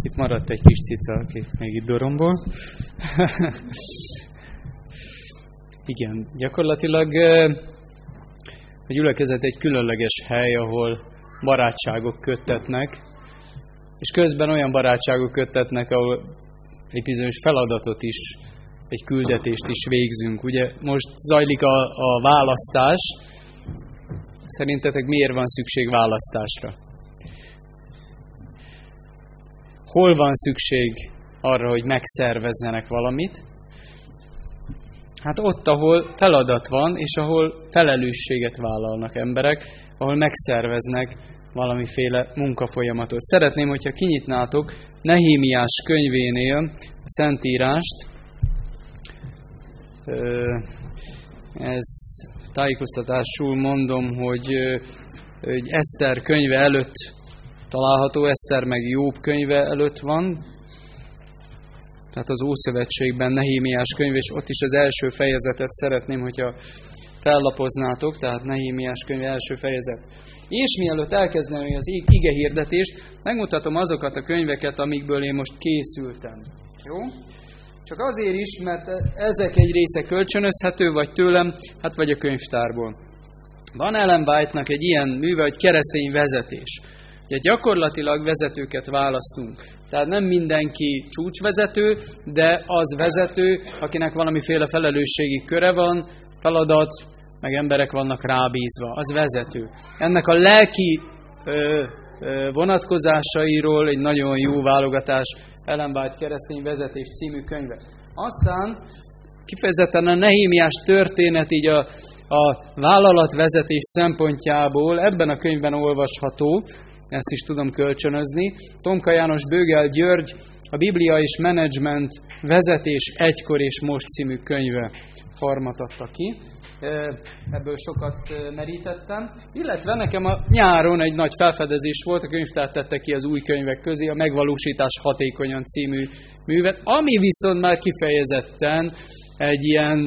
Itt maradt egy kis cica, aki még itt dorombol. Igen, gyakorlatilag a gyülekezet egy különleges hely, ahol barátságok köttetnek, és közben olyan barátságok köttetnek, ahol egy bizonyos feladatot is, egy küldetést is végzünk. Ugye most zajlik a választás. Szerintetek miért van szükség választásra? Hol van szükség arra, hogy megszervezzenek valamit? Hát ott, ahol feladat van, és ahol felelősséget vállalnak emberek, ahol megszerveznek valamiféle munkafolyamatot. Szeretném, hogyha kinyitnátok Nehémiás könyvénél a Szentírást. Ez tájékoztatásul mondom, hogy Eszter könyve előtt található, Eszter meg Jób könyve előtt van. Tehát az Ószövetségben Nehémiás könyv, és ott is az első fejezetet szeretném, hogyha fellapoznátok, tehát Nehémiás könyv első fejezet. És mielőtt elkezdeném az ige hirdetést, megmutatom azokat a könyveket, amikből én most készültem. Jó? Csak azért is, mert ezek egy része kölcsönözhető, vagy tőlem, hát vagy a könyvtárból. Van Ellen White-nak egy ilyen műve, hogy keresztény vezetés. Ugye gyakorlatilag vezetőket választunk. Tehát nem mindenki csúcsvezető, de az vezető, akinek valamiféle felelősségi köre van, feladat, meg emberek vannak rábízva. Az vezető. Ennek a lelki vonatkozásairól egy nagyon jó válogatás Ellen White keresztény vezetés című könyve. Aztán kifejezetten a Nehémiás történet így a vállalatvezetés szempontjából ebben a könyvben olvasható, ezt is tudom kölcsönözni. Tomka János Bőgel György a Biblia és Menedzsment vezetés egykor és most című könyve farmat adta ki. Ebből sokat merítettem. Illetve nekem a nyáron egy nagy felfedezés volt, a könyvtár tette ki az új könyvek közé a Megvalósítás hatékonyan című művet, ami viszont már kifejezetten egy ilyen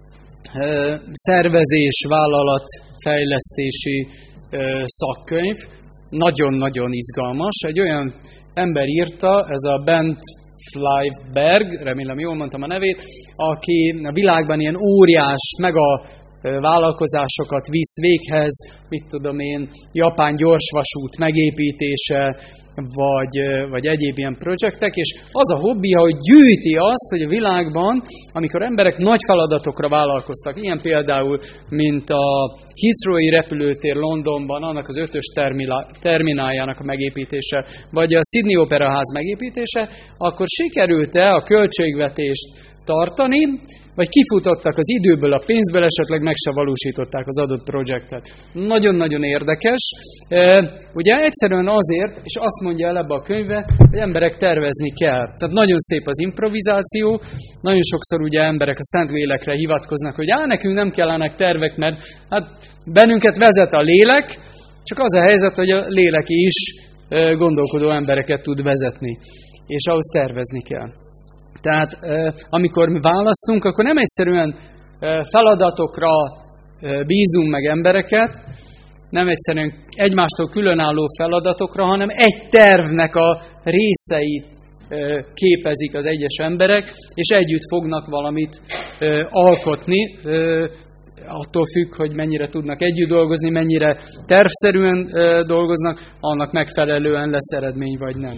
szervezés, vállalatfejlesztési szakkönyv. Nagyon-nagyon izgalmas. Egy olyan ember írta, ez a Bent Flyberg, remélem jól mondtam a nevét, aki a világban ilyen óriás, mega vállalkozásokat visz véghez, mit tudom én, japán gyorsvasút megépítése, vagy egyéb ilyen projektek, és az a hobbija, hogy gyűjti azt, hogy a világban, amikor emberek nagy feladatokra vállalkoztak, ilyen például, mint a Heathrow-i repülőtér Londonban, annak az 5-ös termináljának a megépítése, vagy a Sydney Operaház megépítése, akkor sikerült-e a költségvetést tartani, vagy kifutottak az időből, a pénzből, esetleg meg se valósították az adott projektet. Nagyon-nagyon érdekes. Ugye egyszerűen azért, és azt mondja el ebbe a könyvbe, hogy emberek tervezni kell. Tehát nagyon szép az improvizáció, nagyon sokszor ugye emberek a Szentlélekre hivatkoznak, hogy nekünk nem kellenek tervek, mert hát bennünket vezet a lélek, csak az a helyzet, hogy a lélek is gondolkodó embereket tud vezetni, és ahhoz tervezni kell. Tehát amikor mi választunk, akkor nem egyszerűen feladatokra bízunk meg embereket, nem egyszerűen egymástól különálló feladatokra, hanem egy tervnek a részeit képezik az egyes emberek, és együtt fognak valamit alkotni, attól függ, hogy mennyire tudnak együtt dolgozni, mennyire tervszerűen dolgoznak, annak megfelelően lesz eredmény, vagy nem.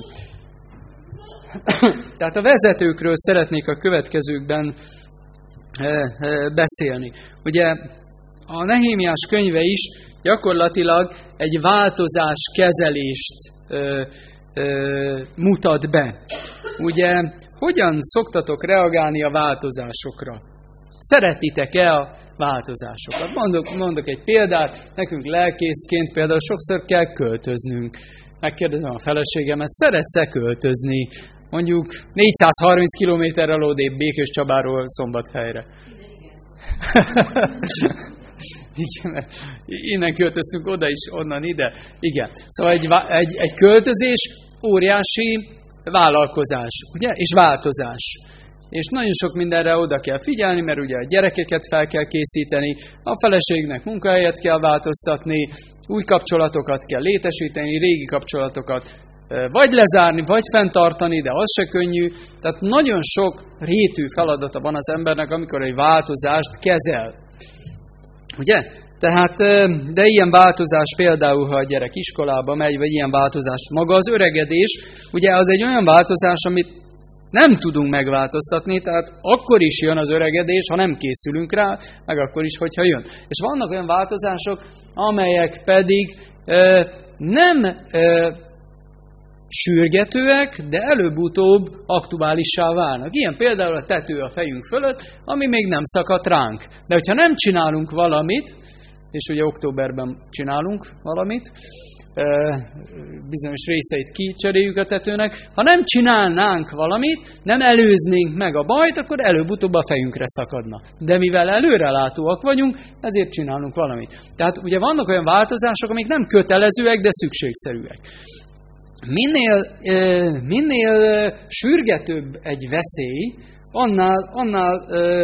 Tehát a vezetőkről szeretnék a következőkben beszélni. Ugye a Nehémiás könyve is gyakorlatilag egy változáskezelést mutat be. Ugye hogyan szoktatok reagálni a változásokra? Szeretitek-e a változásokat? Mondok egy példát, nekünk lelkészként például sokszor kell költöznünk. Megkérdezem a feleségemet, szeretsz-e költözni? Mondjuk 430 kilométerrel odébb Békéscsabáról Szombathelyre. Igen, innen költöztünk oda is, onnan ide. Igen. Szóval egy költözés óriási vállalkozás, ugye? És változás. És nagyon sok mindenre oda kell figyelni, mert ugye a gyerekeket fel kell készíteni, a feleségnek munkahelyet kell változtatni, új kapcsolatokat kell létesíteni, régi kapcsolatokat vagy lezárni, vagy fenntartani, de az se könnyű. Tehát nagyon sok rétű feladata van az embernek, amikor egy változást kezel. Ugye? Tehát, de ilyen változás például, ha a gyerek iskolába megy, vagy ilyen változás maga az öregedés, ugye az egy olyan változás, amit nem tudunk megváltoztatni, tehát akkor is jön az öregedés, ha nem készülünk rá, meg akkor is, hogyha jön. És vannak olyan változások, amelyek pedig nem sürgetőek, de előbb-utóbb aktuálissá válnak. Ilyen például a tető a fejünk fölött, ami még nem szakadt ránk. De hogyha nem csinálunk valamit, és ugye októberben csinálunk valamit, bizonyos részeit kicseréljük a tetőnek, ha nem csinálnánk valamit, nem előznénk meg a bajt, akkor előbb-utóbb a fejünkre szakadna. De mivel előrelátóak vagyunk, ezért csinálunk valamit. Tehát ugye vannak olyan változások, amik nem kötelezőek, de szükségszerűek. Minél sürgetőbb egy veszély, annál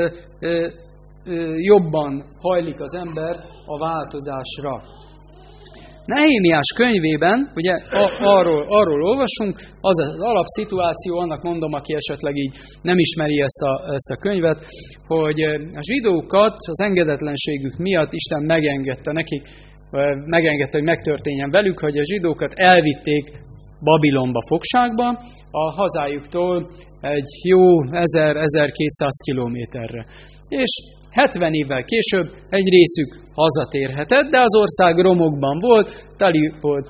jobban hajlik az ember a változásra. Nehémiás könyvében, ugye arról olvasunk, az az alapszituáció, annak mondom, aki esetleg így nem ismeri ezt a könyvet, hogy a zsidókat az engedetlenségük miatt Isten megengedte, hogy megtörténjen velük, hogy a zsidókat elvitték Babilonba fogságba, a hazájuktól egy jó 1000-1200 kilométerre. És 70 évvel később egy részük hazatérhetett, de az ország romokban volt, teli volt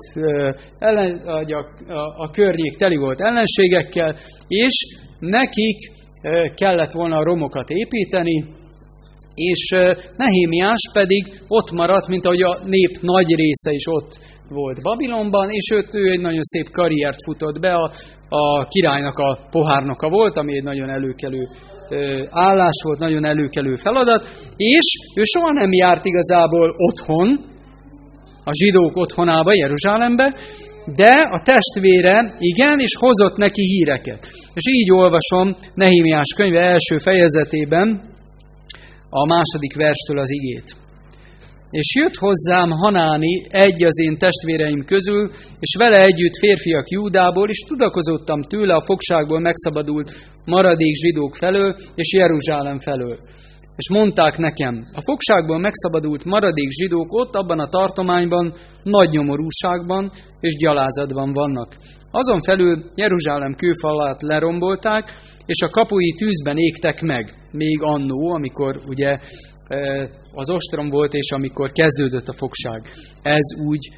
a környék teli volt ellenségekkel, és nekik kellett volna a romokat építeni, és Nehémiás pedig ott maradt, mint ahogy a nép nagy része is ott volt Babilonban, és ő egy nagyon szép karriert futott be, a királynak a pohárnoka volt, ami egy nagyon előkelő állás volt, nagyon előkelő feladat, és ő soha nem járt igazából otthon, a zsidók otthonába, Jeruzsálembe, de a testvére igen, és hozott neki híreket. És így olvasom Nehémiás könyve első fejezetében a második verstől az igét. És jött hozzám Hanáni, egy az én testvéreim közül, és vele együtt férfiak Júdából, és tudakozottam tőle a fogságból megszabadult maradék zsidók felől, és Jeruzsálem felől. És mondták nekem, a fogságból megszabadult maradék zsidók ott abban a tartományban nagy nyomorúságban és gyalázatban vannak. Azon felül Jeruzsálem kőfalát lerombolták, és a kapui tűzben égtek meg, még annó, amikor ugye az ostrom volt, és amikor kezdődött a fogság. Ez úgy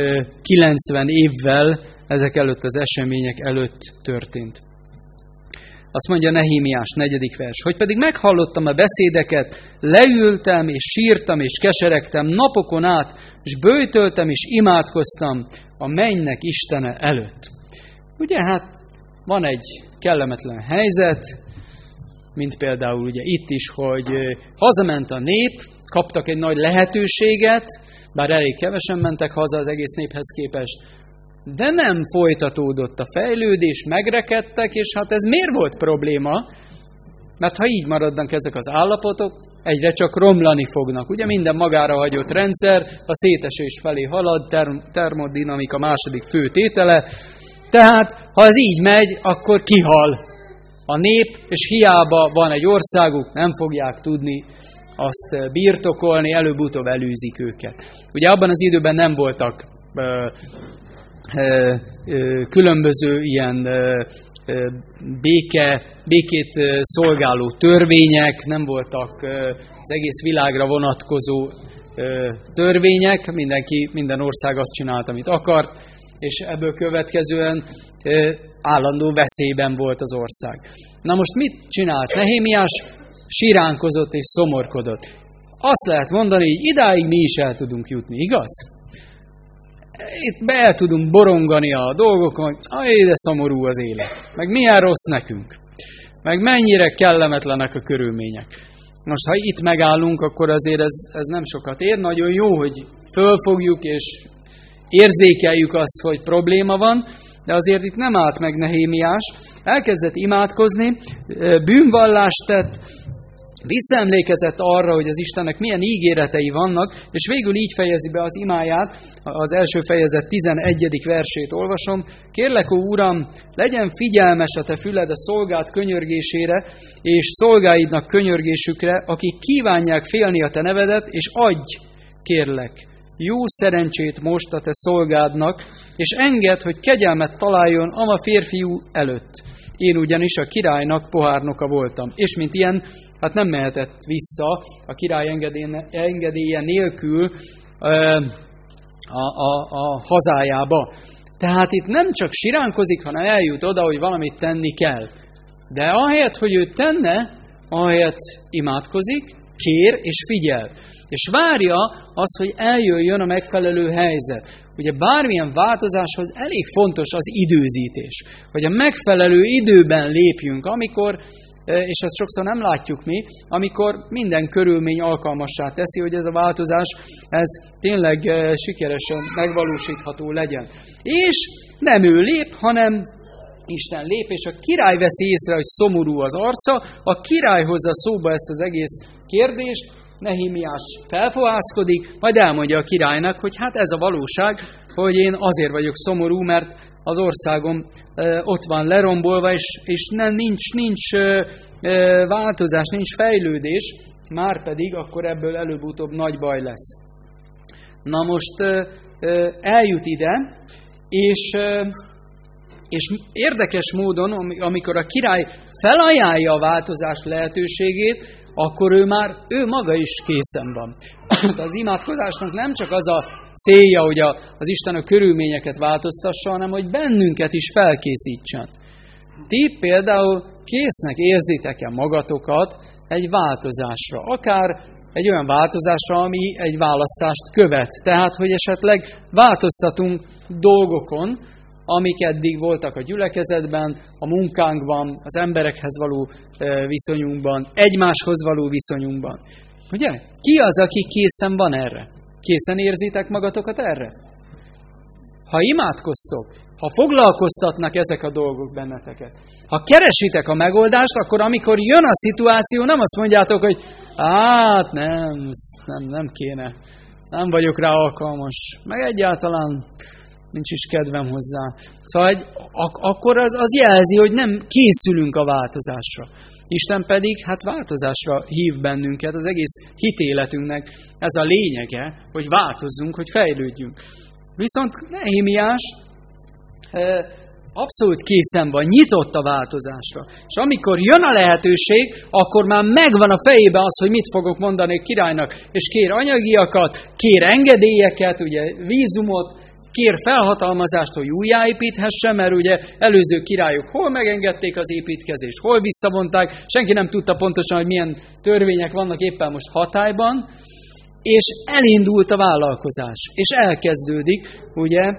90 évvel ezek előtt az események előtt történt. Azt mondja Nehémiás 4. vers, hogy pedig meghallottam a beszédeket, leültem és sírtam és keseregtem napokon át, és böjtöltem és imádkoztam a mennynek Istene előtt. Ugye hát van egy kellemetlen helyzet, mint például ugye itt is, hogy hazament a nép, kaptak egy nagy lehetőséget, bár elég kevesen mentek haza az egész néphez képest, de nem folytatódott a fejlődés, megrekedtek, és hát ez miért volt probléma? Mert ha így maradnak ezek az állapotok, egyre csak romlani fognak. Ugye minden magára hagyott rendszer, a szétesés felé halad, termodinamika második fő tétele, tehát ha ez így megy, akkor kihal a nép, és hiába van egy országuk, nem fogják tudni azt birtokolni, előbb-utóbb elűzik őket. Ugye abban az időben nem voltak különböző ilyen békét szolgáló törvények, nem voltak az egész világra vonatkozó törvények, minden ország azt csinált, amit akart, és ebből következően állandó veszélyben volt az ország. Na most mit csinált Nehémiás? Siránkozott és szomorkodott. Azt lehet mondani, hogy idáig mi is el tudunk jutni, igaz? Itt be tudunk borongani a dolgokon, de szomorú az élet, meg milyen rossz nekünk, meg mennyire kellemetlenek a körülmények. Most, ha itt megállunk, akkor azért ez nem sokat ér. Nagyon jó, hogy fölfogjuk és érzékeljük azt, hogy probléma van, de azért itt nem állt meg Nehémiás. Elkezdett imádkozni, bűnvallást tett, visszaemlékezett arra, hogy az Istennek milyen ígéretei vannak, és végül így fejezi be az imáját, az első fejezet 11. versét olvasom. Kérlek, ó Uram, legyen figyelmes a te füled a szolgád könyörgésére, és szolgáidnak könyörgésükre, akik kívánják félni a te nevedet, és adj, kérlek, jó szerencsét most a te szolgádnak, és engedd, hogy kegyelmet találjon ama férfiú előtt. Én ugyanis a királynak pohárnoka voltam. És mint ilyen, hát nem mehetett vissza a király engedélye nélkül a hazájába. Tehát itt nem csak siránkozik, hanem eljut oda, hogy valamit tenni kell. De ahelyett, hogy ő tenne, ahelyett imádkozik, kér és figyel. És várja azt, hogy eljöjjön a megfelelő helyzet. Ugye bármilyen változáshoz elég fontos az időzítés, hogy a megfelelő időben lépjünk, amikor, és ezt sokszor nem látjuk mi, amikor minden körülmény alkalmassá teszi, hogy ez a változás, ez tényleg sikeresen megvalósítható legyen. És nem ő lép, hanem Isten lép, és a király veszi észre, hogy szomorú az arca, a király hozza szóba ezt az egész kérdést, Nehémiás felfohászkodik, majd elmondja a királynak, hogy hát ez a valóság, hogy én azért vagyok szomorú, mert az országom ott van lerombolva, és nincs változás, nincs fejlődés, márpedig akkor ebből előbb-utóbb nagy baj lesz. Na most eljut ide, és érdekes módon, amikor a király felajánlja a változás lehetőségét, akkor ő maga is készen van. Az imádkozásnak nem csak az a célja, hogy az Isten a körülményeket változtassa, hanem hogy bennünket is felkészítsen. Ti például késznek érzitek-e magatokat egy változásra, akár egy olyan változásra, ami egy választást követ. Tehát, hogy esetleg változtatunk dolgokon, amik eddig voltak a gyülekezetben, a munkánkban, az emberekhez való viszonyunkban, egymáshoz való viszonyunkban. Ugye? Ki az, aki készen van erre? Készen érzitek magatokat erre? Ha imádkoztok, ha foglalkoztatnak ezek a dolgok benneteket, ha keresitek a megoldást, akkor amikor jön a szituáció, nem azt mondjátok, hogy hát nem kéne, nem vagyok rá alkalmas, meg egyáltalán nincs is kedvem hozzá. Szóval akkor az jelzi, hogy nem készülünk a változásra. Isten pedig hát változásra hív bennünket, az egész hitéletünknek ez a lényege, hogy változzunk, hogy fejlődjünk. Viszont Nehémiás abszolút készen van, nyitott a változásra. És amikor jön a lehetőség, akkor már megvan a fejében az, hogy mit fogok mondani a királynak, és kér anyagiakat, kér engedélyeket, ugye vízumot, kér felhatalmazást, hogy újjáépíthesse, mert ugye előző királyok hol megengedték az építkezést, hol visszavonták, senki nem tudta pontosan, hogy milyen törvények vannak éppen most hatályban, és elindult a vállalkozás, és elkezdődik, ugye,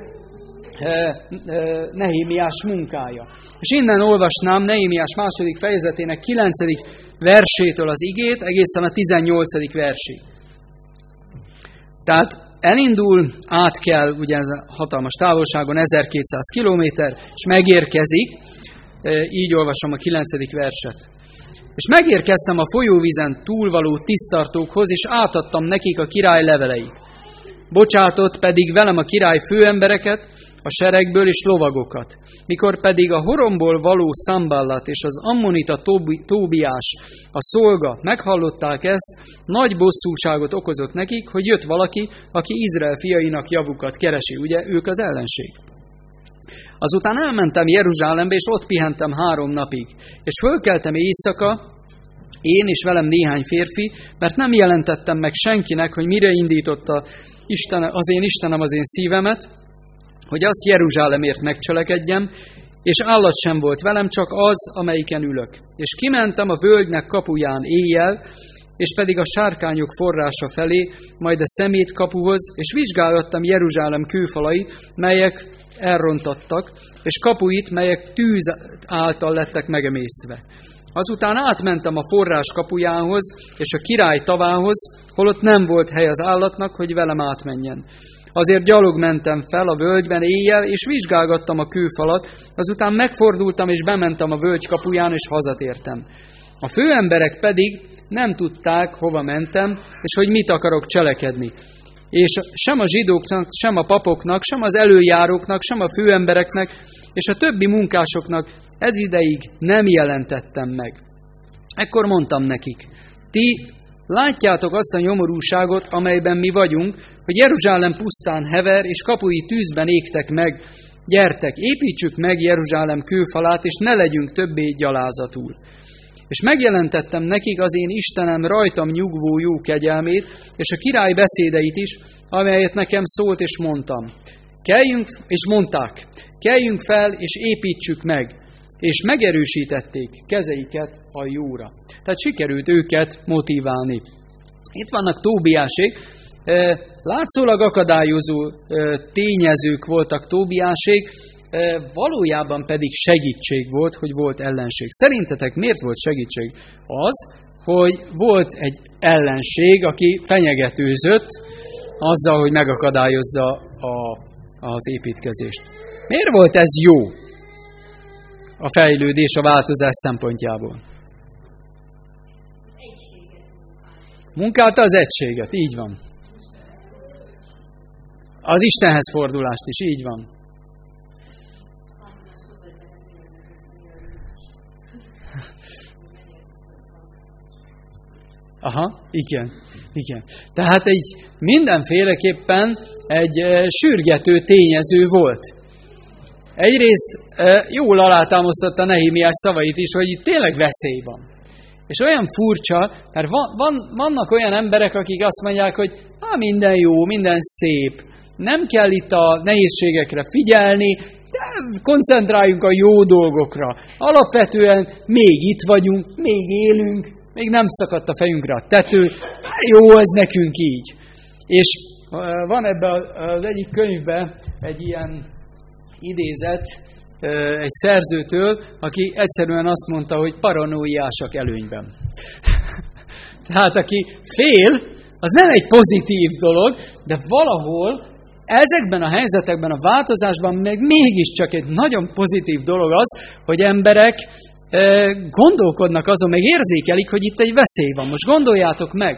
Nehémiás munkája. És innen olvasnám Nehémiás 2. fejezetének 9. versétől az igét, egészen a 18. versig. Tehát elindul, át kell, ugye ez a hatalmas távolságon, 1200 kilométer, és megérkezik, így olvasom a 9. verset. És megérkeztem a folyóvízen túlvaló tisztartókhoz, és átadtam nekik a király leveleit. Bocsátott pedig velem a király főembereket, a seregből és lovagokat. Mikor pedig a Horomból való Szamballat és az ammonita Tóbiás, a szolga meghallották ezt, nagy bosszúságot okozott nekik, hogy jött valaki, aki Izrael fiainak javukat keresi. Ugye ők az ellenség. Azután elmentem Jeruzsálembe, és ott pihentem 3 napig. És fölkeltem éjszaka, én és velem néhány férfi, mert nem jelentettem meg senkinek, hogy mire indította az én Istenem az én szívemet, hogy azt Jeruzsálemért megcselekedjem, és állat sem volt velem, csak az, amelyiken ülök. És kimentem a völgynek kapuján éjjel, és pedig a sárkányok forrása felé, majd a szemét kapuhoz, és vizsgálgattam Jeruzsálem kőfalait, melyek elrontattak, és kapuit, melyek tűz által lettek megemésztve. Azután átmentem a forrás kapujához, és a király tavához, holott nem volt hely az állatnak, hogy velem átmenjen. Azért gyalog mentem fel a völgyben éjjel, és vizsgálgattam a kőfalat, azután megfordultam, és bementem a völgy kapuján, és hazatértem. A főemberek pedig nem tudták, hova mentem, és hogy mit akarok cselekedni. És sem a zsidóknak, sem a papoknak, sem az előjáróknak, sem a főembereknek, és a többi munkásoknak ez ideig nem jelentettem meg. Ekkor mondtam nekik, ti látjátok azt a nyomorúságot, amelyben mi vagyunk, hogy Jeruzsálem pusztán hever, és kapui tűzben égtek meg. Gyertek, építsük meg Jeruzsálem kőfalát, és ne legyünk többé gyalázatul. És megjelentettem nekik az én Istenem rajtam nyugvó jó kegyelmét, és a király beszédeit is, amelyet nekem szólt, és mondtam. Keljünk fel, és építsük meg. És megerősítették kezeiket a jóra. Tehát sikerült őket motiválni. Itt vannak Tóbiásék. Látszólag akadályozó tényezők voltak Tóbiásék, valójában pedig segítség volt, hogy volt ellenség. Szerintetek miért volt segítség? Az, hogy volt egy ellenség, aki fenyegetőzött azzal, hogy megakadályozza az építkezést. Miért volt ez jó a fejlődés, a változás szempontjából? Munkálta az egységet, így van. Az Istenhez fordulást is, így van. Aha, igen. Tehát mindenféleképpen egy sürgető tényező volt. Egyrészt jól alátámasztotta Nehémiás szavait is, hogy itt tényleg veszély van. És olyan furcsa, mert vannak olyan emberek, akik azt mondják, hogy minden jó, minden szép, nem kell itt a nehézségekre figyelni, de koncentráljunk a jó dolgokra. Alapvetően még itt vagyunk, még élünk, még nem szakadt a fejünkre a tető, jó, ez nekünk így. És van ebben az egyik könyvben egy ilyen idézet egy szerzőtől, aki egyszerűen azt mondta, hogy paranoiásak előnyben. Tehát aki fél, az nem egy pozitív dolog, de valahol ezekben a helyzetekben, a változásban meg mégiscsak egy nagyon pozitív dolog az, hogy emberek gondolkodnak azon, meg érzékelik, hogy itt egy veszély van. Most gondoljátok meg,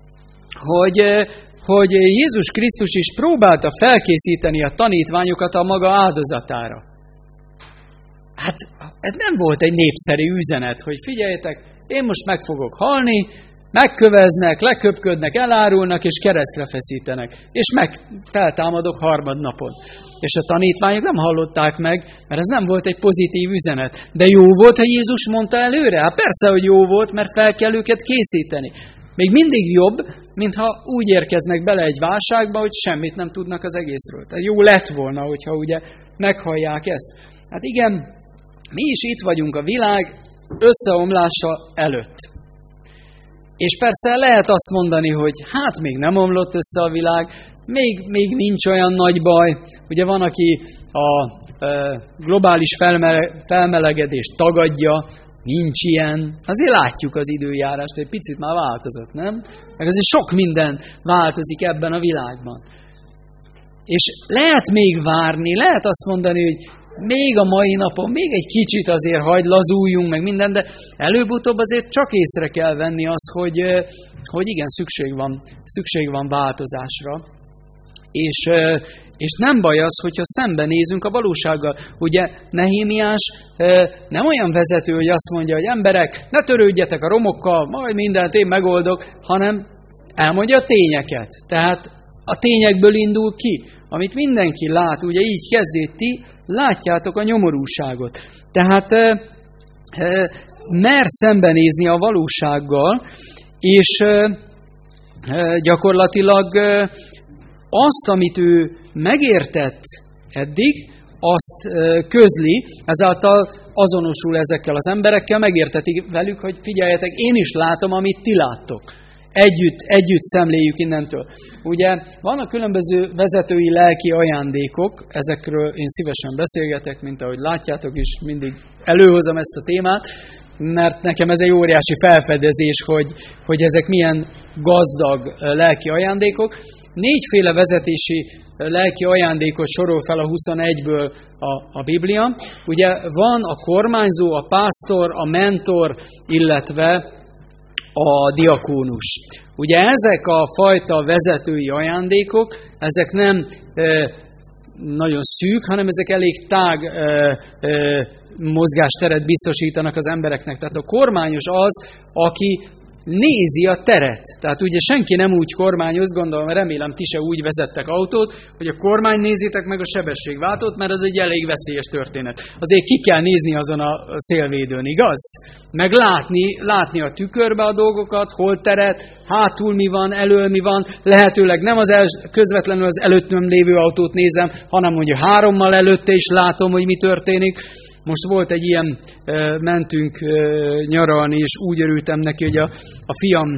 hogy Jézus Krisztus is próbálta felkészíteni a tanítványokat a maga áldozatára. Hát ez nem volt egy népszerű üzenet, hogy figyeljetek, én most meg fogok halni, megköveznek, leköpködnek, elárulnak, és keresztre feszítenek. És feltámadok harmadnapon. És a tanítványok nem hallották meg, mert ez nem volt egy pozitív üzenet. De jó volt, ha Jézus mondta előre? Hát persze, hogy jó volt, mert fel kell őket készíteni. Még mindig jobb, mintha úgy érkeznek bele egy válságba, hogy semmit nem tudnak az egészről. Tehát jó lett volna, hogyha ugye meghallják ezt. Hát igen, mi is itt vagyunk a világ összeomlása előtt. És persze lehet azt mondani, hogy hát még nem omlott össze a világ, még nincs olyan nagy baj. Ugye van, aki a globális felmelegedést tagadja, nincs ilyen. Azért látjuk az időjárást, hogy picit már változott, nem? Meg azért sok minden változik ebben a világban. És lehet még várni, lehet azt mondani, hogy még a mai napon, még egy kicsit azért hagyd lazuljunk, meg minden, de előbb-utóbb azért csak észre kell venni azt, hogy igen, szükség van változásra. És nem baj az, hogyha szembenézünk a valósággal. Ugye Nehémiás nem olyan vezető, hogy azt mondja, hogy emberek, ne törődjetek a romokkal, majd mindent én megoldok, hanem elmondja a tényeket. Tehát a tényekből indul ki, amit mindenki lát, ugye így kezdett, ti látjátok a nyomorúságot. Tehát mer szembenézni a valósággal, és gyakorlatilag azt, amit ő megértett eddig, azt közli, ezáltal azonosul ezekkel az emberekkel, megérteti velük, hogy figyeljetek, én is látom, amit ti láttok. Együtt szemléljük innentől. Ugye vannak különböző vezetői lelki ajándékok, ezekről én szívesen beszélgetek, mint ahogy látjátok is, mindig előhozom ezt a témát, mert nekem ez egy óriási felfedezés, hogy ezek milyen gazdag lelki ajándékok. 4 féle vezetési lelki ajándékot sorol fel a 21-ből a Biblia. Ugye van a kormányzó, a pásztor, a mentor, illetve a diakónus. Ugye ezek a fajta vezetői ajándékok, ezek nem nagyon szűk, hanem ezek elég tág mozgásteret biztosítanak az embereknek. Tehát a kormányos az, aki nézi a teret. Tehát ugye senki nem úgy kormányoz, gondolom, remélem ti se úgy vezettek autót, hogy a kormány nézitek meg a sebességváltót, mert az egy elég veszélyes történet. Azért ki kell nézni azon a szélvédőn, igaz? Meg látni a tükörbe a dolgokat, hol teret, hátul mi van, elől mi van, lehetőleg nem közvetlenül az előttem lévő autót nézem, hanem mondjuk 3-mal előtte is látom, hogy mi történik. Most volt egy ilyen, mentünk nyaralni, és úgy örültem neki, hogy a fiam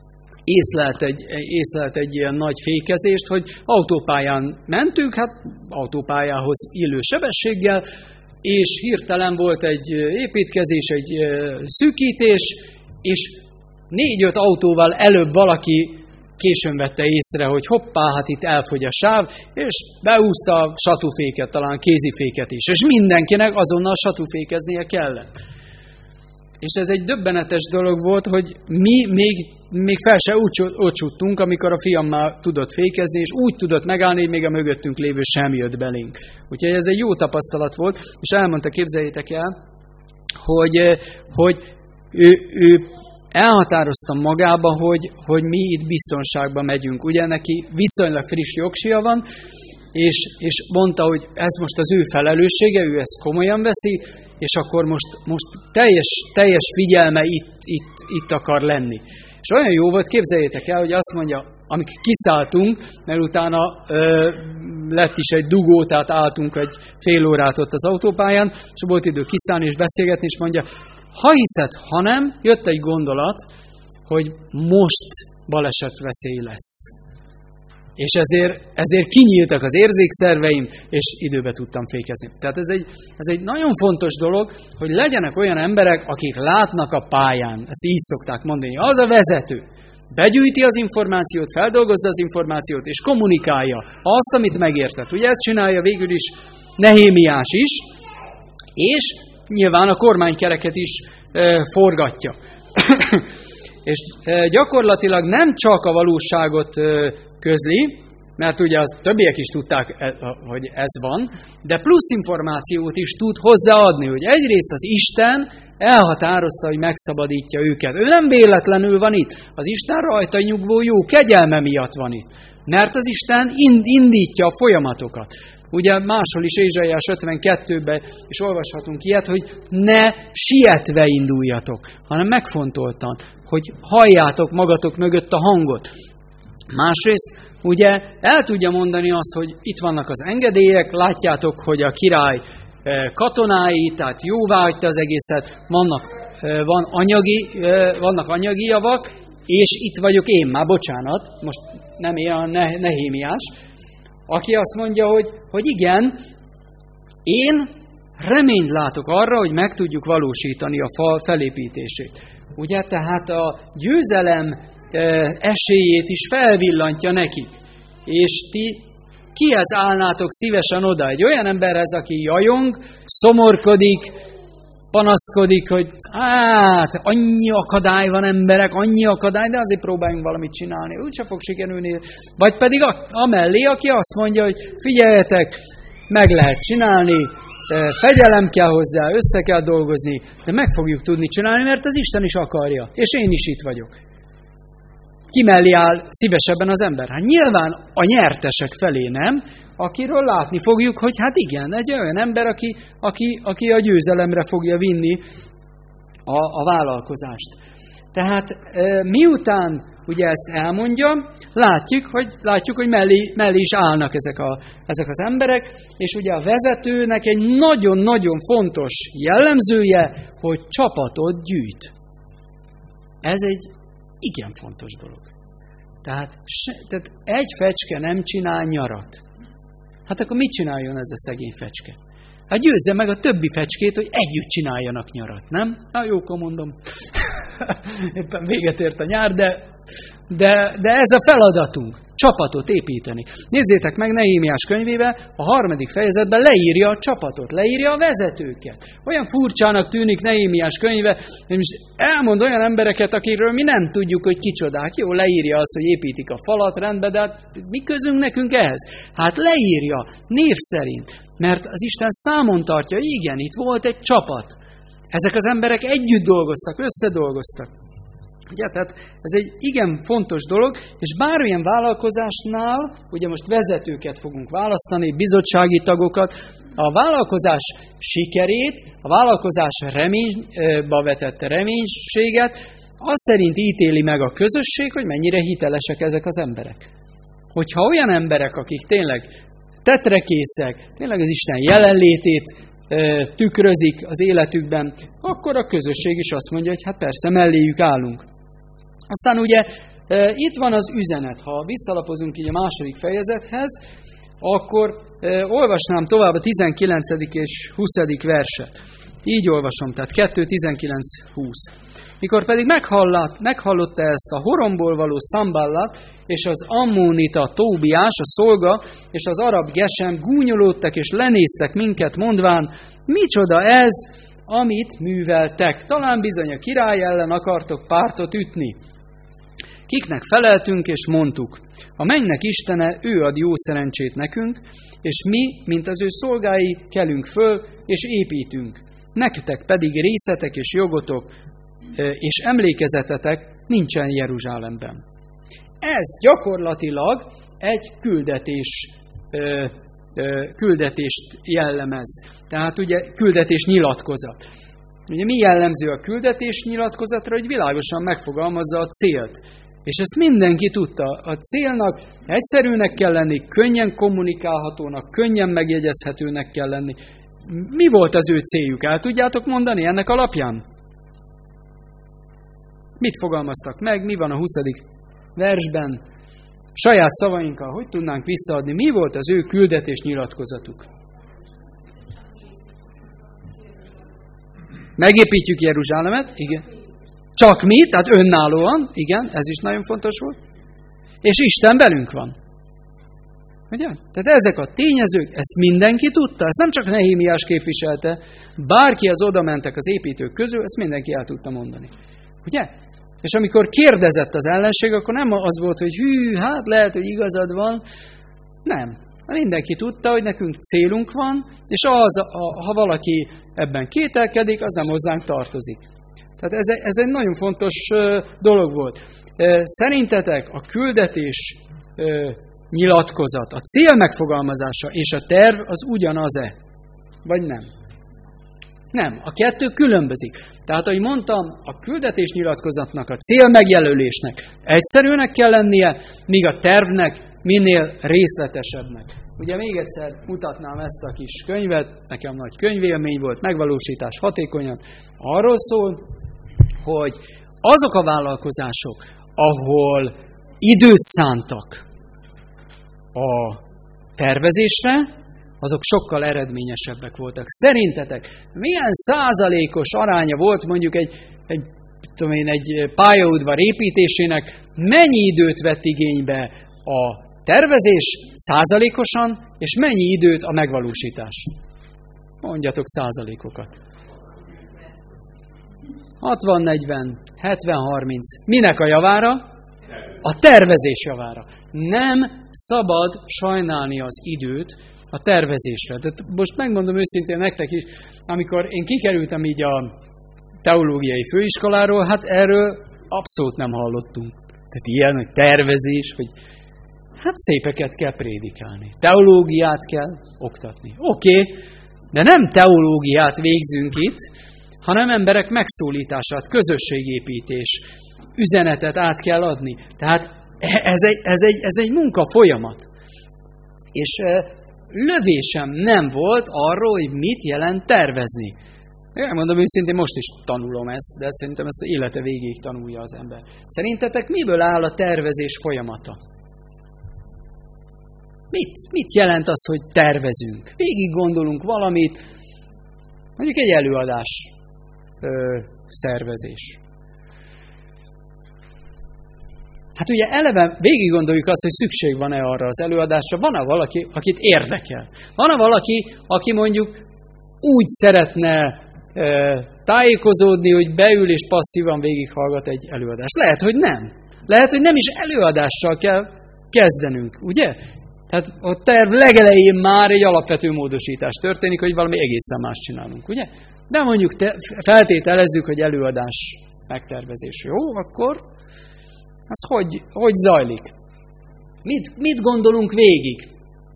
észlelt egy ilyen nagy fékezést, hogy autópályán mentünk, hát autópályához illő sebességgel, és hirtelen volt egy építkezés, egy szűkítés, és 4-5 autóval előbb valaki későn vette észre, hogy hoppá, hát itt elfogy a sáv, és beúzta a satúféket, talán kéziféket is. És mindenkinek azonnal satúfékeznie kellett. És ez egy döbbenetes dolog volt, hogy mi még fel se ocsuttunk, amikor a fiam már tudott fékezni, és úgy tudott megállni, hogy még a mögöttünk lévő sem jött belénk. Úgyhogy ez egy jó tapasztalat volt, és elmondta, képzeljétek el, hogy ő elhatározta magába, hogy mi itt biztonságban megyünk. Ugye neki viszonylag friss jogsia van, és mondta, hogy ez most az ő felelőssége, ő ezt komolyan veszi, és akkor most teljes figyelme itt akar lenni. És olyan jó volt, képzeljétek el, hogy azt mondja, amik kiszálltunk, mert utána lett is egy dugó, tehát álltunk egy fél órát ott az autópályán, és volt idő kiszállni és beszélgetni, és mondja, ha hiszed, ha nem, jött egy gondolat, hogy most balesetveszély lesz. És ezért kinyíltak az érzékszerveim, és időbe tudtam fékezni. Tehát ez egy nagyon fontos dolog, hogy legyenek olyan emberek, akik látnak a pályán. Ezt így szokták mondani. Az a vezető begyűjti az információt, feldolgozza az információt, és kommunikálja azt, amit megértett. Ugye ezt csinálja végül is Nehémiás is, és nyilván a kormánykereket is forgatja. És gyakorlatilag nem csak a valóságot közli, mert ugye a többiek is tudták, hogy ez van, de plusz információt is tud hozzáadni, hogy egyrészt az Isten elhatározta, hogy megszabadítja őket. Ő nem véletlenül van itt. Az Isten rajta nyugvó jó kegyelme miatt van itt. Mert az Isten indítja a folyamatokat. Ugye máshol is Ézsaiás 52-ben is olvashatunk ilyet, hogy ne sietve induljatok, hanem megfontoltan, hogy halljátok magatok mögött a hangot. Másrészt ugye el tudja mondani azt, hogy itt vannak az engedélyek, látjátok, hogy a király katonái, tehát jóváhagyta az egészet, vannak anyagi javak, és itt vagyok én, már bocsánat, most nem én, a Nehémiás, aki azt mondja, hogy igen, én reményt látok arra, hogy meg tudjuk valósítani a fal felépítését. Ugye, tehát a győzelem esélyét is felvillantja nekik. És ti kihez állnátok szívesen oda? Egy olyan emberhez, aki jajong, szomorkodik, panaszkodik, hogy hát annyi akadály van emberek, annyi akadály, de azért próbáljunk valamit csinálni, úgyse fog sikerülni. Vagy pedig amellé, aki azt mondja, hogy figyeljetek, meg lehet csinálni, fegyelem kell hozzá, össze kell dolgozni, de meg fogjuk tudni csinálni, mert az Isten is akarja, és én is itt vagyok. Ki mellé áll szívesebben az ember? Hát nyilván a nyertesek felé nem, akiről látni fogjuk, hogy hát igen, egy olyan ember, aki a győzelemre fogja vinni a vállalkozást. Tehát miután ugye ezt elmondja, látjuk, hogy mellé is állnak ezek az emberek, és ugye a vezetőnek egy nagyon-nagyon fontos jellemzője, hogy csapatot gyűjt. Ez egy igen fontos dolog. Tehát egy fecske nem csinál nyarat. Hát akkor mit csináljon ez a szegény fecske? Hát győzze meg a többi fecskét, hogy együtt csináljanak nyarat, nem? Na jókor mondom. Éppen véget ért a nyár, de ez a feladatunk. csapatot építeni. Nézzétek meg Nehémiás könyvébe, a 3. fejezetben leírja a csapatot, leírja a vezetőket. Olyan furcsának tűnik Nehémiás könyve, hogy most elmond olyan embereket, akikről mi nem tudjuk, hogy kicsodák. Jó, leírja azt, hogy építik a falat, rendben, de hát mi közünk nekünk ehhez? Hát leírja név szerint, mert az Isten számon tartja, igen, itt volt egy csapat. Ezek az emberek együtt dolgoztak, összedolgoztak. Ugye, tehát ez egy igen fontos dolog, és bármilyen vállalkozásnál, ugye most vezetőket fogunk választani, bizottsági tagokat, a vállalkozás sikerét, a vállalkozás reménybe vetett reménységet, az szerint ítéli meg a közösség, hogy mennyire hitelesek ezek az emberek. Hogyha olyan emberek, akik tényleg tetrekészek, tényleg az Isten jelenlétét tükrözik az életükben, akkor a közösség is azt mondja, hogy hát persze, melléjük állunk. Aztán ugye itt van az üzenet. Ha visszalapozunk így a 2. fejezethez, akkor olvasnám tovább a 19. és 20. verset. Így olvasom, tehát 2.19.20. Mikor pedig meghallotta ezt a Horomból való Szamballat, és az Ammonita Tóbiás, a szolga, és az arab Gesem gúnyolódtak és lenéztek minket, mondván, micsoda ez, amit műveltek. Talán bizony a király ellen akartok pártot ütni. Kiknek feleltünk, és mondtuk, a mennynek Istene, ő ad jó szerencsét nekünk, és mi, mint az ő szolgái, kelünk föl, és építünk. Nektek pedig részetek és jogotok, és emlékezetetek nincsen Jeruzsálemben. Ez gyakorlatilag egy küldetést jellemez. Tehát ugye küldetés nyilatkozat. Ugye mi jellemző a küldetés nyilatkozatra, hogy világosan megfogalmazza a célt. És ezt mindenki tudta. A célnak egyszerűnek kell lenni, könnyen kommunikálhatónak, könnyen megjegyezhetőnek kell lenni. Mi volt az ő céljuk? El tudjátok mondani ennek alapján? Mit fogalmaztak meg? Mi van a 20. versben? Saját szavainkkal hogy tudnánk visszaadni? Mi volt az ő küldetés nyilatkozatuk? Megépítjük Jeruzsálemet, igen. Csak mi, tehát önállóan, igen, ez is nagyon fontos volt. És Isten velünk van. Ugye? Tehát ezek a tényezők, ezt mindenki tudta, ezt nem csak Nehémiás képviselte, bárki az oda mentek az építők közül, ezt mindenki el tudta mondani. Ugye? És amikor kérdezett az ellenség, akkor nem az volt, hogy hű, hát lehet, hogy igazad van. Nem. Mindenki tudta, hogy nekünk célunk van, és ha valaki ebben kételkedik, az nem hozzánk tartozik. Tehát ez egy nagyon fontos dolog volt. Szerintetek a küldetés nyilatkozat, a cél megfogalmazása és a terv az ugyanaz-e? Vagy nem? Nem, a kettő különbözik. Tehát, ahogy mondtam, a küldetés nyilatkozatnak, a cél megjelölésnek egyszerűnek kell lennie, míg a tervnek minél részletesebbnek. Ugye még egyszer mutatnám ezt a kis könyvet, nekem nagy könyvélmény volt, megvalósítás hatékonyan. Arról szól, hogy azok a vállalkozások, ahol időt szántak a tervezésre, azok sokkal eredményesebbek voltak. Szerintetek milyen százalékos aránya volt mondjuk egy pályaudvar építésének, mennyi időt vett igénybe a tervezés százalékosan, és mennyi időt a megvalósítás? Mondjatok százalékokat. 60-40, 70-30. Minek a javára? A tervezés javára. Nem szabad sajnálni az időt a tervezésre. De most megmondom őszintén nektek is, amikor én kikerültem így a teológiai főiskoláról, hát erről abszolút nem hallottunk. Tehát ilyen, hogy tervezés, hogy hát szépeket kell prédikálni. Teológiát kell oktatni. Oké, de nem teológiát végzünk itt, hanem emberek megszólítását, közösségépítés, üzenetet át kell adni. Tehát ez egy munka folyamat. És lövésem nem volt arról, hogy mit jelent tervezni. Én mondom őszintén, most is tanulom ezt, de szerintem ezt az élete végéig tanulja az ember. Szerintetek miből áll a tervezés folyamata? Mit jelent az, hogy tervezünk? Végig gondolunk valamit, mondjuk egy előadás szervezés. Hát ugye eleve végig gondoljuk azt, hogy szükség van-e arra az előadásra, van-e valaki, akit érdekel. Van-e valaki, aki mondjuk úgy szeretne tájékozódni, hogy beül és passzívan végighallgat egy előadást. Lehet, hogy nem. Lehet, hogy nem is előadással kell kezdenünk, ugye? Tehát a terv legelején már egy alapvető módosítás történik, hogy valami egészen más csinálunk, ugye? De mondjuk feltételezzük, hogy előadás megtervezés. Jó, akkor az hogy zajlik? Mit gondolunk végig?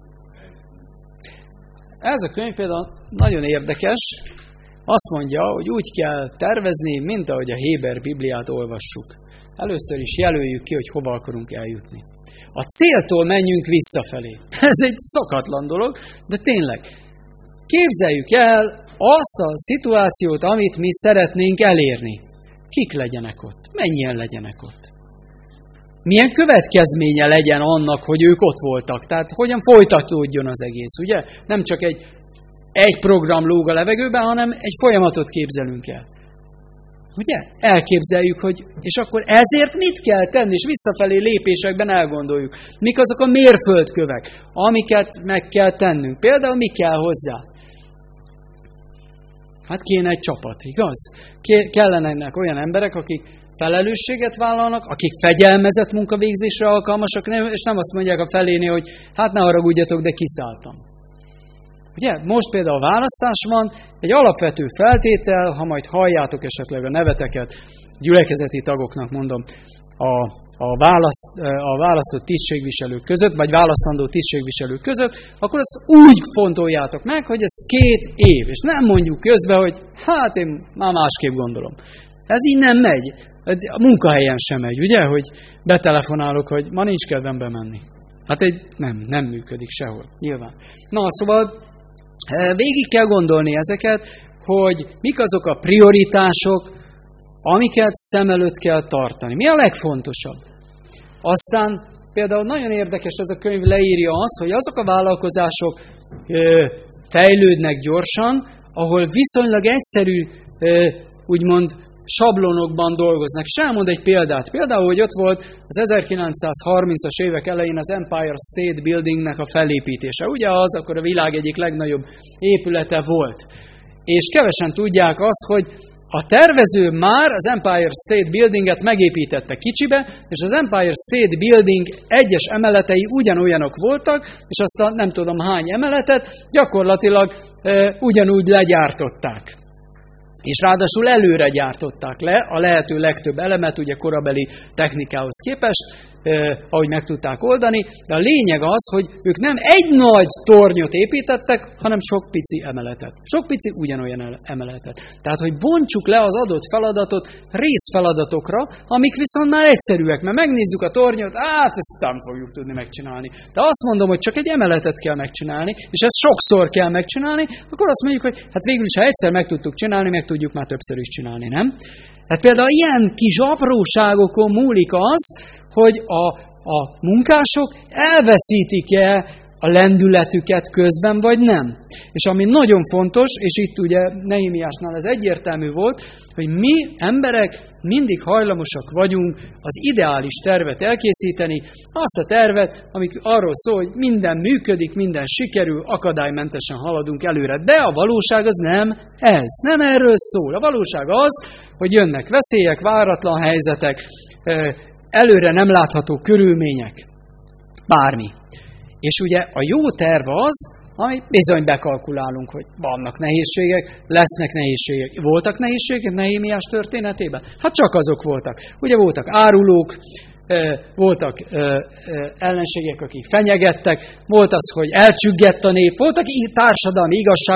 Ez a könyv például nagyon érdekes. Azt mondja, hogy úgy kell tervezni, mint ahogy a Héber Bibliát olvassuk. Először is jelöljük ki, hogy hova akarunk eljutni. A céltól menjünk visszafelé. Ez egy szokatlan dolog, de tényleg. Képzeljük el azt a szituációt, amit mi szeretnénk elérni. Kik legyenek ott? Mennyien legyenek ott? Milyen következménye legyen annak, hogy ők ott voltak? Tehát hogyan folytatódjon az egész, ugye? Nem csak egy program lóg a levegőben, hanem egy folyamatot képzelünk el. Ugye? Elképzeljük, hogy és akkor ezért mit kell tenni, és visszafelé lépésekben elgondoljuk. Mik azok a mérföldkövek, amiket meg kell tennünk. Például mi kell hozzá? Hát kéne egy csapat, igaz? Kellenek olyan emberek, akik felelősséget vállalnak, akik fegyelmezett munkavégzésre alkalmasak, és nem azt mondják a felénél, hogy hát ne haragudjatok, de kiszálltam. Ugye? Most például a választás van, egy alapvető feltétel, ha majd halljátok esetleg a neveteket, gyülekezeti tagoknak mondom, a választott tisztségviselők között, vagy választandó tisztségviselők között, akkor azt úgy fontoljátok meg, hogy ez 2 év, és nem mondjuk közben, hogy hát én már másképp gondolom. Ez így nem megy. A munkahelyen sem megy, ugye, hogy betelefonálok, hogy ma nincs kedvem bemenni. Hát nem működik sehol, nyilván. Na, szóval végig kell gondolni ezeket, hogy mik azok a prioritások, amiket szem előtt kell tartani. Mi a legfontosabb? Aztán például nagyon érdekes ez a könyv leírja azt, hogy azok a vállalkozások fejlődnek gyorsan, ahol viszonylag egyszerű, úgymond sablonokban dolgoznak. És elmond egy példát. Például, hogy ott volt az 1930-as évek elején az Empire State Buildingnek a felépítése. Ugye az akkor a világ egyik legnagyobb épülete volt. És kevesen tudják azt, hogy a tervező már az Empire State Buildinget megépítette kicsibe, és az Empire State Building egyes emeletei ugyanolyanok voltak, és azt a nem tudom hány emeletet gyakorlatilag ugyanúgy legyártották. És ráadásul előre gyártották le a lehető legtöbb elemet, ugye korabeli technikához képest, ahogy meg tudták oldani, de a lényeg az, hogy ők nem egy nagy tornyot építettek, hanem sok pici emeletet. Sok pici ugyanolyan emeletet. Tehát, hogy bontsuk le az adott feladatot részfeladatokra, amik viszont már egyszerűek, mert megnézzük a tornyot, ezt nem fogjuk tudni megcsinálni. De azt mondom, hogy csak egy emeletet kell megcsinálni, és ezt sokszor kell megcsinálni, akkor azt mondjuk, hogy hát végül is, ha egyszer meg tudtuk csinálni, meg tudjuk már többször is csinálni, nem? Tehát például ilyen kis apróságokon múlik az, hogy a munkások elveszítik-e a lendületüket közben, vagy nem. És ami nagyon fontos, és itt ugye Nehémiásnál ez egyértelmű volt, hogy mi emberek mindig hajlamosak vagyunk az ideális tervet elkészíteni, azt a tervet, amik arról szól, hogy minden működik, minden sikerül, akadálymentesen haladunk előre. De a valóság az nem ez, nem erről szól. A valóság az, hogy jönnek veszélyek, váratlan helyzetek, előre nem látható körülmények, bármi. És ugye a jó terv az, amit bizony bekalkulálunk, hogy vannak nehézségek, lesznek nehézségek. Voltak nehézségek Nehémiás történetében? Hát csak azok voltak. Ugye voltak árulók, voltak ellenségek, akik fenyegettek, volt az, hogy elcsüggett a nép, voltak társadalmi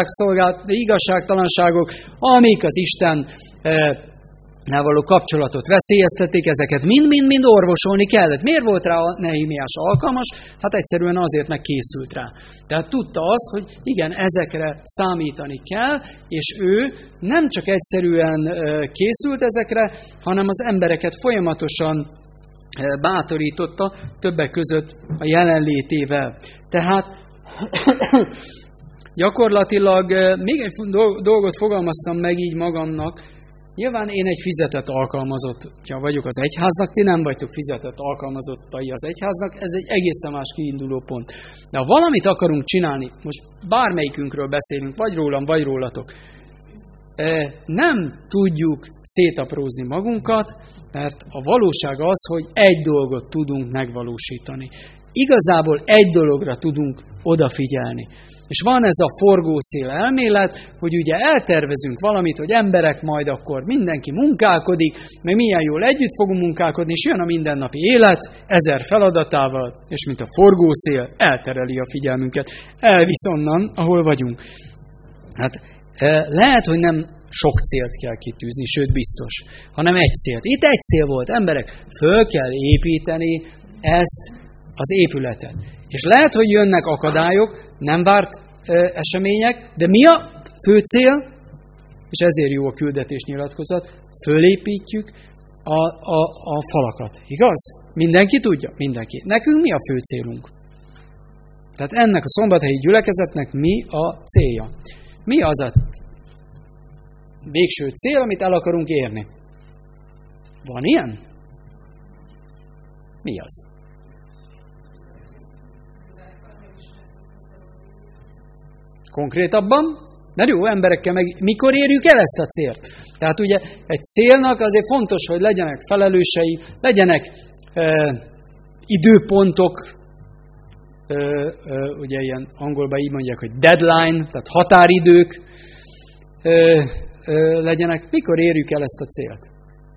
igazságtalanságok, amik az Isten való kapcsolatot veszélyeztették, ezeket mind-mind orvosolni kellett. Miért volt rá a Nehémiás alkalmas? Hát egyszerűen azért, meg készült rá. Tehát tudta azt, hogy igen, ezekre számítani kell, és ő nem csak egyszerűen készült ezekre, hanem az embereket folyamatosan bátorította, többek között a jelenlétével. Tehát gyakorlatilag még egy dolgot fogalmaztam meg így magamnak, Nyilván én egy fizetett alkalmazottja vagyok az egyháznak, ti nem vagytok fizetett alkalmazottai az egyháznak, ez egy egészen más kiinduló pont. De ha valamit akarunk csinálni, most bármelyikünkről beszélünk, vagy rólam, vagy rólatok, nem tudjuk szétaprózni magunkat, mert a valóság az, hogy egy dolgot tudunk megvalósítani. Igazából egy dologra tudunk odafigyelni. És van ez a forgószél elmélet, hogy ugye eltervezünk valamit, hogy emberek majd akkor mindenki munkálkodik, meg milyen jól együtt fogunk munkálkodni, és jön a mindennapi élet 1000 feladatával, és mint a forgószél eltereli a figyelmünket. Elvisz onnan, ahol vagyunk. Hát lehet, hogy nem sok célt kell kitűzni, sőt biztos, hanem egy célt. Itt egy cél volt, emberek, föl kell építeni ezt az épületet. És lehet, hogy jönnek akadályok, nem várt események, de mi a fő cél? És ezért jó a küldetésnyilatkozat, fölépítjük a falakat. Igaz? Mindenki tudja? Mindenki. Nekünk mi a fő célunk? Tehát ennek a szombathelyi gyülekezetnek mi a célja? Mi az a végső cél, amit el akarunk érni? Van ilyen? Mi az? Konkrétabban? Mert jó, emberekkel meg mikor érjük el ezt a célt? Tehát ugye egy célnak azért fontos, hogy legyenek felelősei, legyenek időpontok, ugye ilyen angolban így mondják, hogy deadline, tehát határidők legyenek. Mikor érjük el ezt a célt?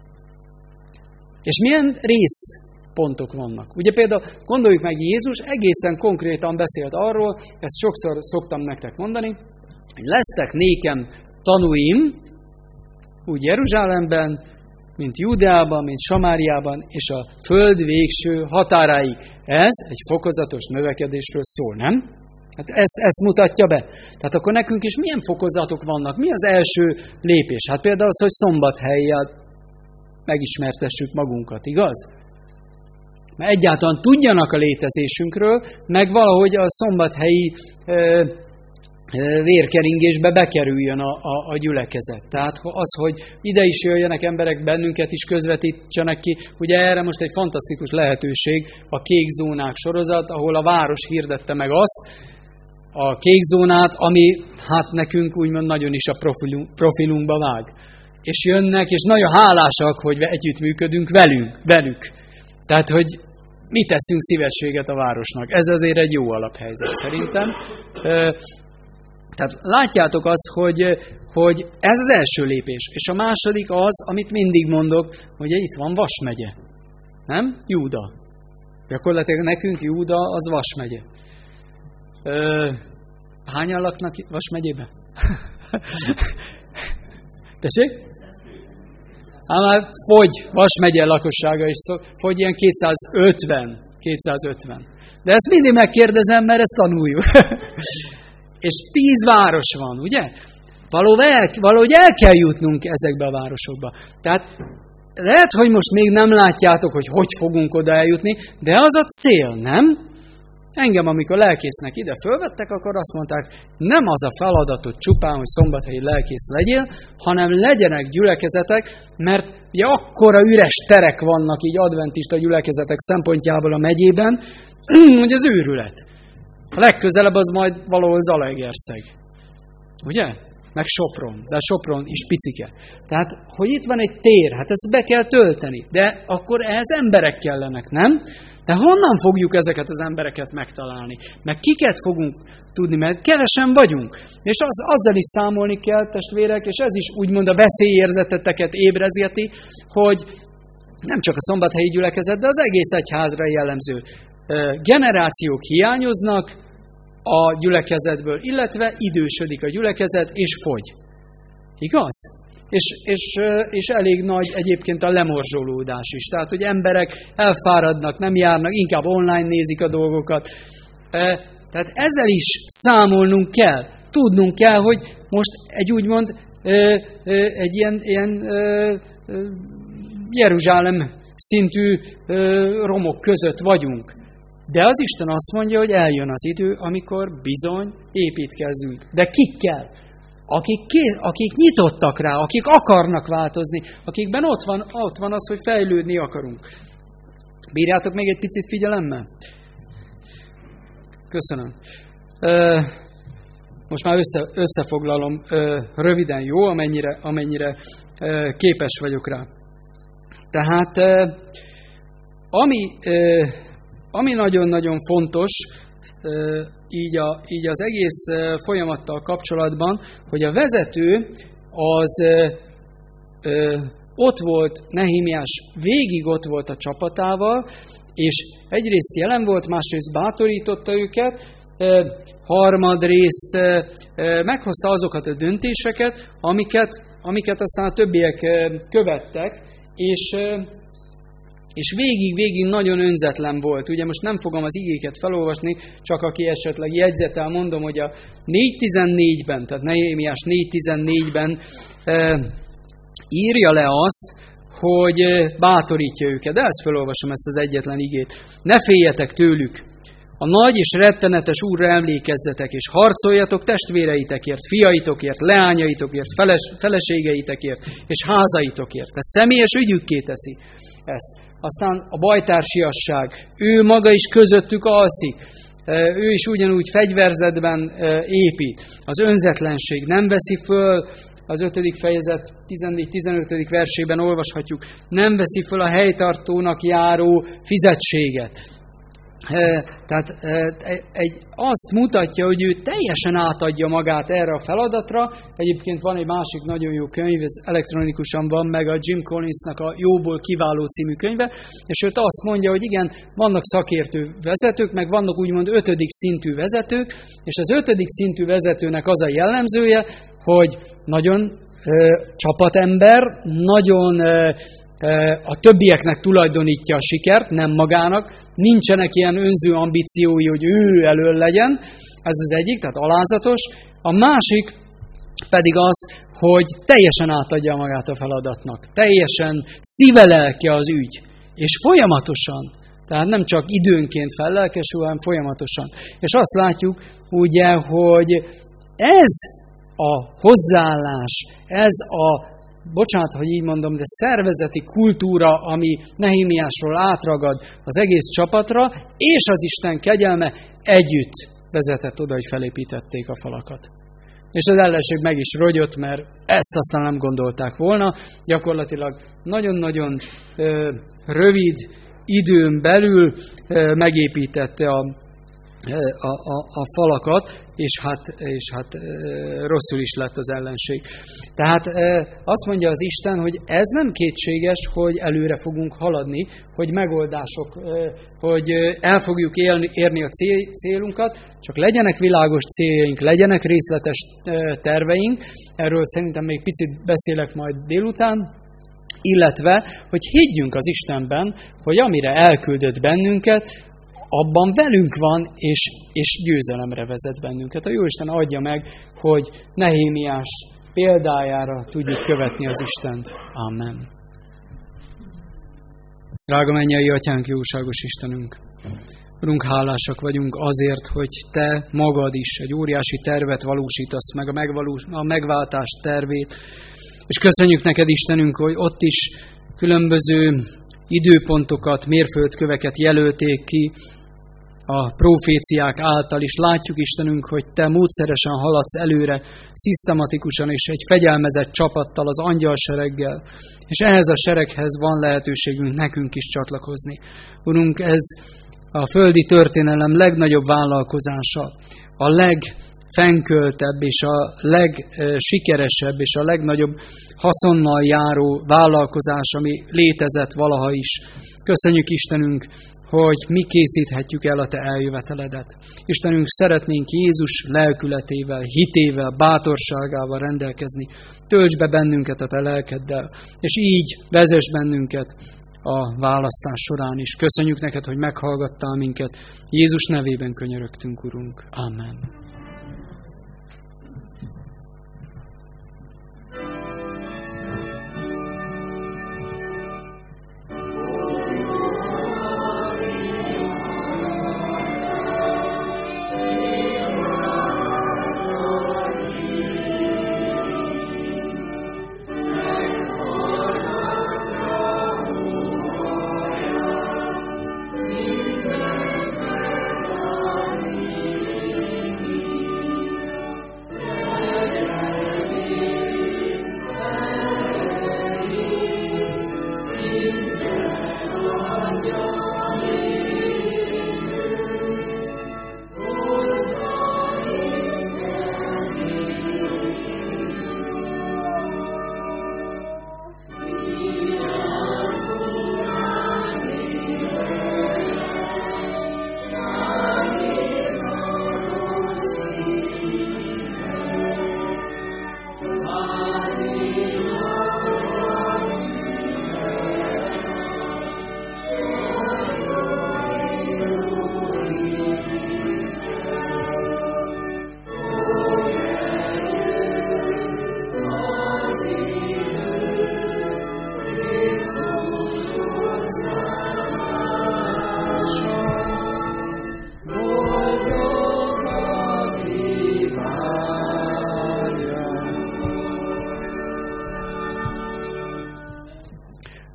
És milyen részpontok vannak? Ugye például gondoljuk meg, Jézus egészen konkrétan beszélt arról, ezt sokszor szoktam nektek mondani, hogy lesztek nékem tanúim, úgy Jeruzsálemben, mint Júdeában, mint Samáriában, és a föld végső határáig. Ez egy fokozatos növekedésről szól, nem? Hát ezt mutatja be. Tehát akkor nekünk is milyen fokozatok vannak? Mi az első lépés? Hát például az, hogy szombathellyel megismertessük magunkat, igaz? Mert egyáltalán tudjanak a létezésünkről, meg valahogy a szombathelyi vérkeringésbe bekerüljön a gyülekezet. Tehát az, hogy ide is jöjjenek emberek, bennünket is közvetítsenek ki. Ugye erre most egy fantasztikus lehetőség a kék zónák sorozat, ahol a város hirdette meg azt, a kék zónát, ami hát nekünk úgymond nagyon is a profilunkba vág. És jönnek, és nagyon hálásak, hogy együttműködünk velük. Tehát, hogy mi teszünk szívességet a városnak. Ez azért egy jó alaphelyzet szerintem. Tehát látjátok azt, hogy ez az első lépés. És a második az, amit mindig mondok, hogy itt van Vas megye. Nem? Júda. Gyakorlatilag nekünk Júda az Vas megye. Hányan laknak Vas megyébe? Tessék? Már fogy, Vas megye lakossága is, fogy ilyen 250. De ezt mindig megkérdezem, mert ezt tanuljuk. És 10 város van, ugye? Valahogy el kell jutnunk ezekbe a városokba. Tehát lehet, hogy most még nem látjátok, hogy fogunk oda eljutni, de az a cél, nem? Engem, amikor lelkésznek ide fölvettek, akkor azt mondták, nem az a feladatod csupán, hogy szombathelyi lelkész legyél, hanem legyenek gyülekezetek, mert ugye akkora üres terek vannak így adventista gyülekezetek szempontjából a megyében, hogy az őrület. A legközelebb az majd valahol Zalaegerszeg. Ugye? Meg Sopron. De Sopron is picike. Tehát, hogy itt van egy tér, hát ezt be kell tölteni. De akkor ehhez emberek kellenek, nem? De honnan fogjuk ezeket az embereket megtalálni? Meg kiket fogunk tudni, mert kevesen vagyunk. És azzal is számolni kell, testvérek, és ez is úgymond a veszélyérzeteteket ébrezgeti, hogy nem csak a szombathelyi gyülekezet, de az egész egyházra jellemző generációk hiányoznak a gyülekezetből, illetve idősödik a gyülekezet, és fogy. Igaz? És elég nagy egyébként a lemorzsolódás is. Tehát, hogy emberek elfáradnak, nem járnak, inkább online nézik a dolgokat. Tehát ezzel is számolnunk kell. Tudnunk kell, hogy most egy úgymond egy ilyen Jeruzsálem szintű romok között vagyunk. De az Isten azt mondja, hogy eljön az idő, amikor bizony építkezzünk. De kikkel? akik nyitottak rá, akik akarnak változni, akikben ott van az, hogy fejlődni akarunk. Bírjátok még egy picit figyelemmel? Köszönöm. Most már összefoglalom röviden, jó, amennyire képes vagyok rá. Tehát ami nagyon-nagyon fontos így az egész folyamattal kapcsolatban, hogy a vezető az ott volt, Nehémiás végig ott volt a csapatával, és egyrészt jelen volt, másrészt bátorította őket, harmadrészt meghozta azokat a döntéseket, amiket aztán a többiek követtek, és végig nagyon önzetlen volt. Ugye most nem fogom az igéket felolvasni, csak aki esetleg jegyzetel, mondom, hogy a 4.14-ben, tehát Nehémiás 4.14-ben írja le azt, hogy bátorítja őket. De ezt felolvasom, ezt az egyetlen igét. Ne féljetek tőlük! A nagy és rettenetes Úrra emlékezzetek, és harcoljatok testvéreitekért, fiaitokért, leányaitokért, feleségeitekért, és házaitokért. Ez személyes ügyükké teszi ezt. Aztán a bajtársiasság, ő maga is közöttük alszik, ő is ugyanúgy fegyverzetben épít. Az önzetlenség nem veszi föl, az 5. fejezet 14-15. versében olvashatjuk, nem veszi föl a helytartónak járó fizetséget. Tehát azt mutatja, hogy ő teljesen átadja magát erre a feladatra. Egyébként van egy másik nagyon jó könyv, ez elektronikusan van meg, a Jim Collinsnak a Jóból kiváló című könyve, és őt azt mondja, hogy igen, vannak szakértő vezetők, meg vannak úgymond 5. szintű vezetők, és az 5. szintű vezetőnek az a jellemzője, hogy nagyon csapatember, nagyon a többieknek tulajdonítja a sikert, nem magának, nincsenek ilyen önző ambíciói, hogy ő elől legyen, ez az egyik, tehát alázatos. A másik pedig az, hogy teljesen átadja magát a feladatnak, teljesen szíve-lelke az ügy, és folyamatosan, tehát nem csak időnként fellelkesül, hanem folyamatosan. És azt látjuk ugye, hogy ez a hozzáállás, ez a bocsánat, hogy így mondom, de szervezeti kultúra, ami Nehémiásról átragad az egész csapatra, és az Isten kegyelme együtt vezetett oda, hogy felépítették a falakat. És az ellenség meg is rogyott, mert ezt aztán nem gondolták volna. Gyakorlatilag nagyon-nagyon rövid időn belül megépítette a falakat, és hát rosszul is lett az ellenség. Tehát azt mondja az Isten, hogy ez nem kétséges, hogy előre fogunk haladni, hogy megoldások, hogy el fogjuk érni a célunkat, csak legyenek világos céljaink, legyenek részletes terveink, erről szerintem még picit beszélek majd délután, illetve, hogy higgyünk az Istenben, hogy amire elküldött bennünket, abban velünk van, és győzelemre vezet bennünket. A Jóisten adja meg, hogy Nehémiás példájára tudjuk követni az Istent. Amen. Drága mennyei Atyánk, jóságos Istenünk! Urunk, hálásak vagyunk azért, hogy Te magad is egy óriási tervet valósítasz meg, a megváltás tervét. És köszönjük neked, Istenünk, hogy ott is különböző időpontokat, mérföldköveket jelölték ki a proféciák által, is látjuk, Istenünk, hogy Te módszeresen haladsz előre, szisztematikusan és egy fegyelmezett csapattal, az angyalsereggel, és ehhez a sereghez van lehetőségünk nekünk is csatlakozni. Urunk, ez a földi történelem legnagyobb vállalkozása, a legfennköltebb és a legsikeresebb és a legnagyobb haszonnal járó vállalkozás, ami létezett valaha is. Köszönjük, Istenünk, hogy mi készíthetjük el a Te eljöveteledet. Istenünk, szeretnénk Jézus lelkületével, hitével, bátorságával rendelkezni. Töltsd be bennünket a Te lelkeddel, és így vezess bennünket a választás során is. Köszönjük neked, hogy meghallgattál minket. Jézus nevében könyörögtünk, Urunk. Amen.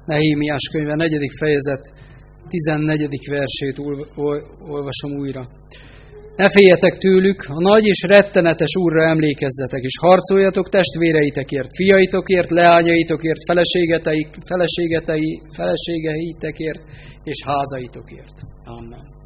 Nehémiás könyve 4. fejezet 14. versét olvasom újra. Ne féljetek tőlük, a nagy és rettenetes Úrra emlékezzetek, és harcoljatok testvéreitekért, fiaitokért, leányaitokért, feleségeitekért és házaitokért. Amen.